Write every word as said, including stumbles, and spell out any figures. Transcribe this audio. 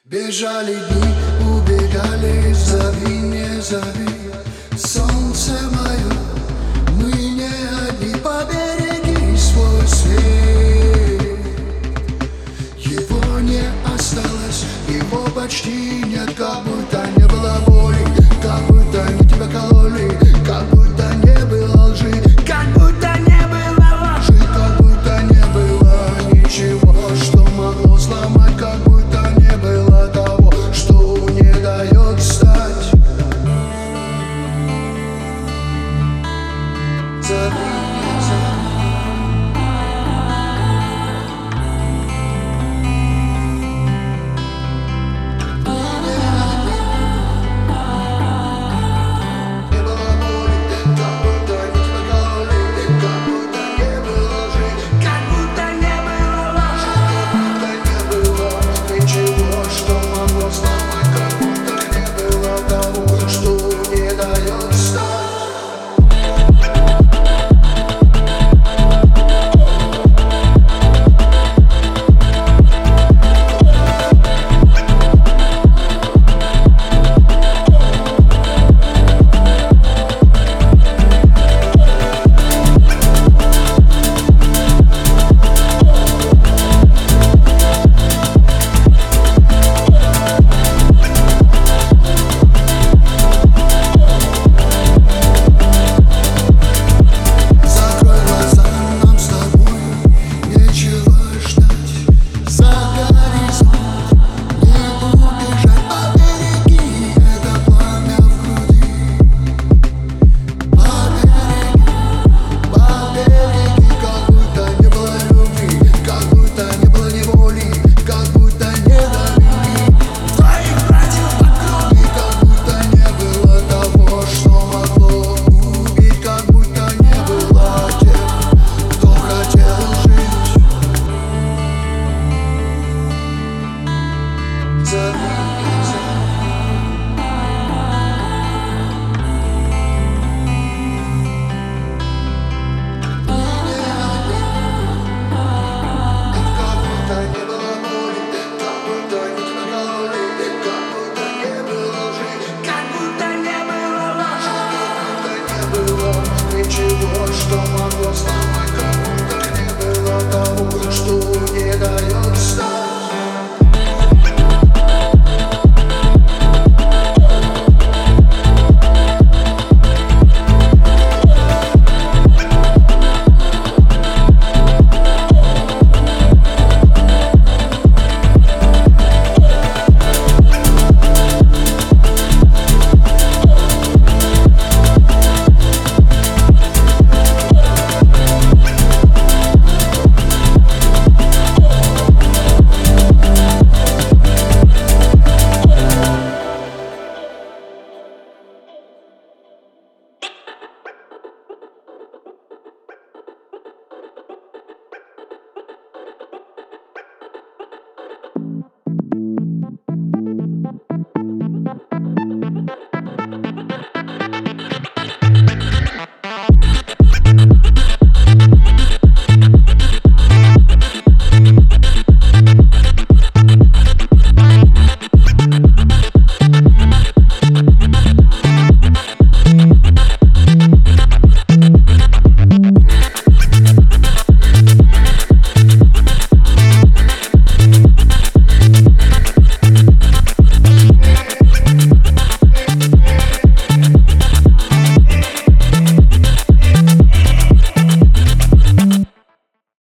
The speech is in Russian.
Бежали дни, убегали, зови, не зови, солнце мое, мы не одни, побереги свой свет. Его не осталось, его почти нет, как будто не было боли, как будто не тебя кололи, как будто не было лжи, как будто не было ложи, как будто не было ничего, что могло сломать, как будто не было того, что не дает встать. Зови, зови. Zови.